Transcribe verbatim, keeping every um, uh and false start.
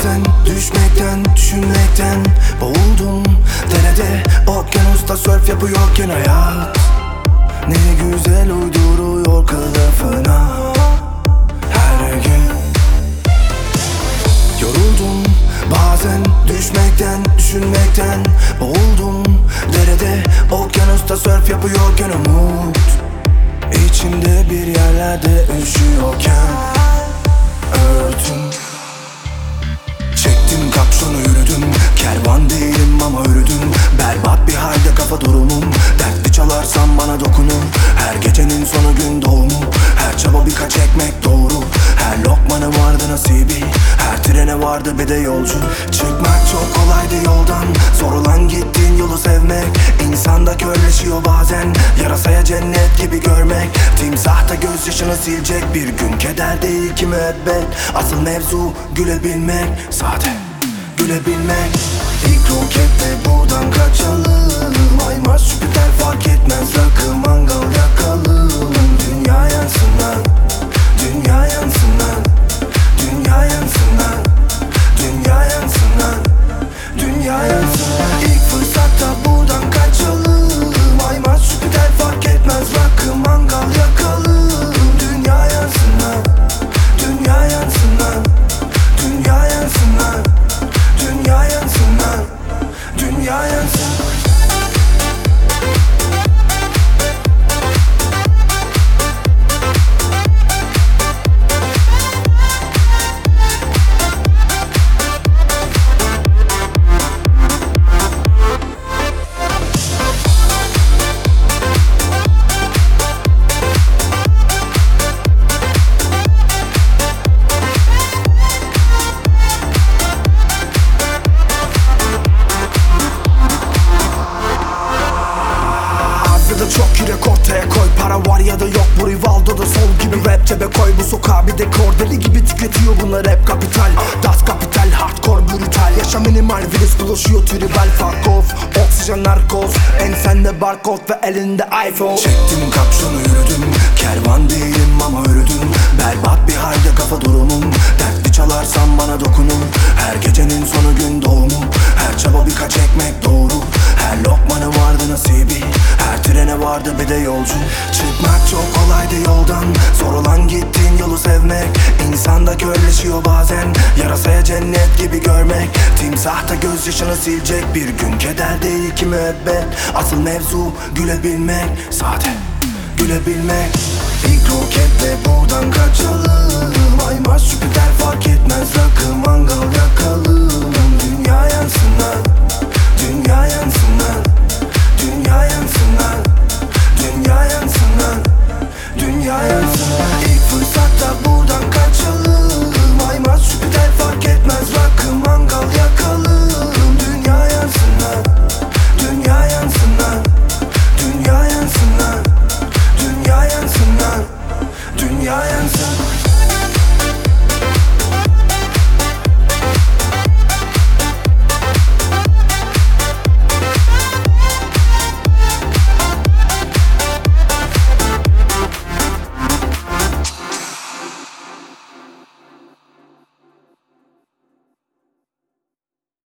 Bazen düşmekten, düşünmekten boğuldum derede, okyanusta sörf yapıyorken hayat ne güzel uyduruyor kılıfına her gün. Yoruldum bazen düşmekten, düşünmekten boğuldum derede, okyanusta sörf yapıyorken umut İçimde bir yerlerde üşüyorken örtüm. Çektim kapşonu yürüdüm, kervan değilim ama yürüdüm. Berbat bir halde kafa durumum, dertli çalarsam bana dokunun. Her gecenin sonu gün doğumu, her çaba birkaç ekmek doğru. Her lokmanın vardı nasibi, her trene vardı bir de yolcu. Çıkmak çok kolaydı yoldan, zor olan gittiğin yolu sevmek. İnsanda körleşiyor bazen, yarasaya cennet gibi görmek. Timsah da gözyaşını silecek bir gün, keder değil ki müebbet. Asıl mevzu gülebilmek, sade gülebilmek. İlk roketle buradan kaçalım, Ay Mars Jüpiter fark etmez, rakı mangal yakalım. Dünya yansın lan, dünya yansın lan, dünya yansın lan, dünya yansın lan, dünya yansın lan. İlk fırsatta buradan kaçalım, Ay Mars Jüpiter fark etmez, rakı mangal yakalım. Dünya yansın lan, dünya yansın lan, dünya yansın lan, dünya yansın lan, dünya yansın. Çok yürek ortaya koy, para var ya da yok, bu Rivaldo'da sol gibi. Rap cebe koy, bu sokağa bir dekor, deli gibi tüketiyor bunlar hep kapital. Das kapital, hardcore brutal, yaşam minimal, virüs bulaşıyor tribal. Fuck off, oksijen narkoz, ensende barkod ve elinde iPhone. Çektim kapşonu yürüdüm, kervan değilim ama yürüdüm. Berbat bir halde kafa durumum, dertli çalarsam bana dokunun. Her gecenin sonu gün doğumu, her çaba birkaç ekmek doğru. Her lokmanın vardı nasibi, her trene vardı bir de yolcu. Çıkmak çok kolaydı yoldan, zor olan gittiğin yolu sevmek. İnsanda körleşiyor bazen, yarasaya cennet gibi görmek. Timsah da gözyaşını silecek bir gün, keder değil ki müebbet. Asıl mevzu gülebilmek, sade gülebilmek. İlk roketle buradan kaçalım,